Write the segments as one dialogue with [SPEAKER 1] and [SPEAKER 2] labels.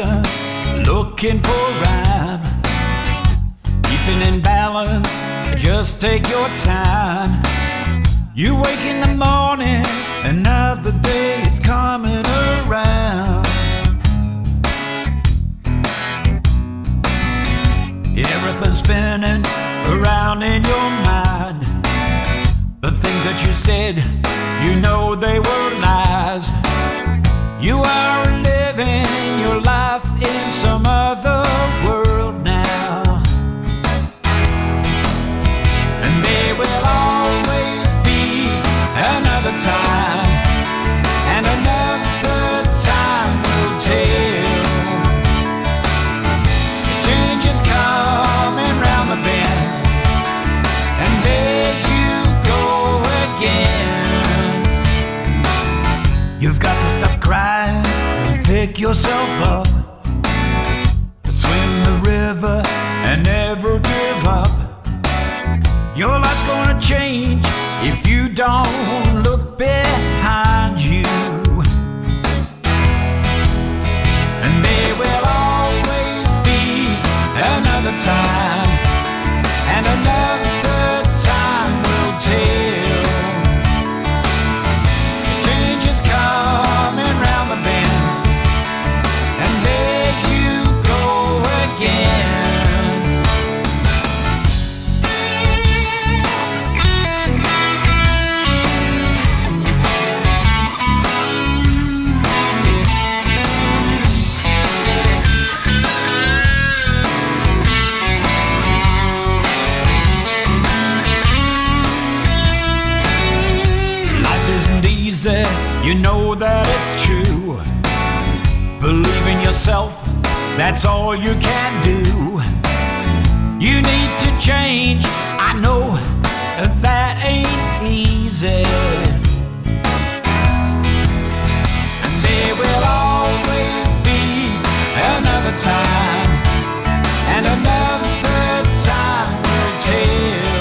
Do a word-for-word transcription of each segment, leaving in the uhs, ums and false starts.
[SPEAKER 1] measure, looking for rhyme. Keeping in balance, just take your time. You wake in the morning, another day is coming around. Everything's spinning around in your mind. The things that you said, you know they were lies. You are living your life in some other world now. And there will always be another time, and another time will tell. Change is coming round the bend, and there you go again. You've got to stop crying and pick yourself up. Swim the river and never give up. Your life's gonna change if you don't look behind you. And there will always be another time, and another time will tell. Change is coming round the bend, and there you go again. You know that it's true. Believe in yourself, that's all you can do. You need to change, I know that ain't easy. And there will always be another time, and another time will tell.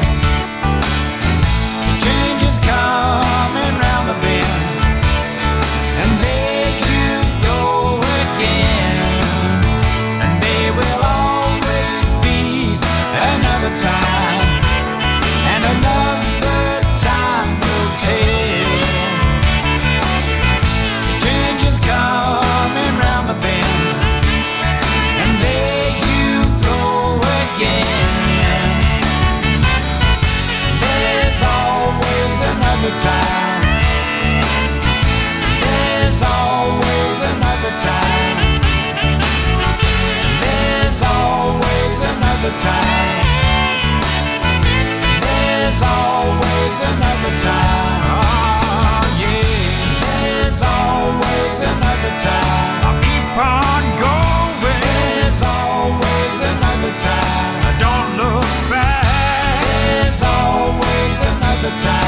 [SPEAKER 1] Change is coming round the bend, and there you go again. And there will always be another time, and another time will tell. Change is coming round the bend, and there you go again. There's always another time. There's always another time. There's always another time. There's always another time. Oh, yeah. There's always another time. I'll keep on going. There's always another time. Don't look back. There's always another time.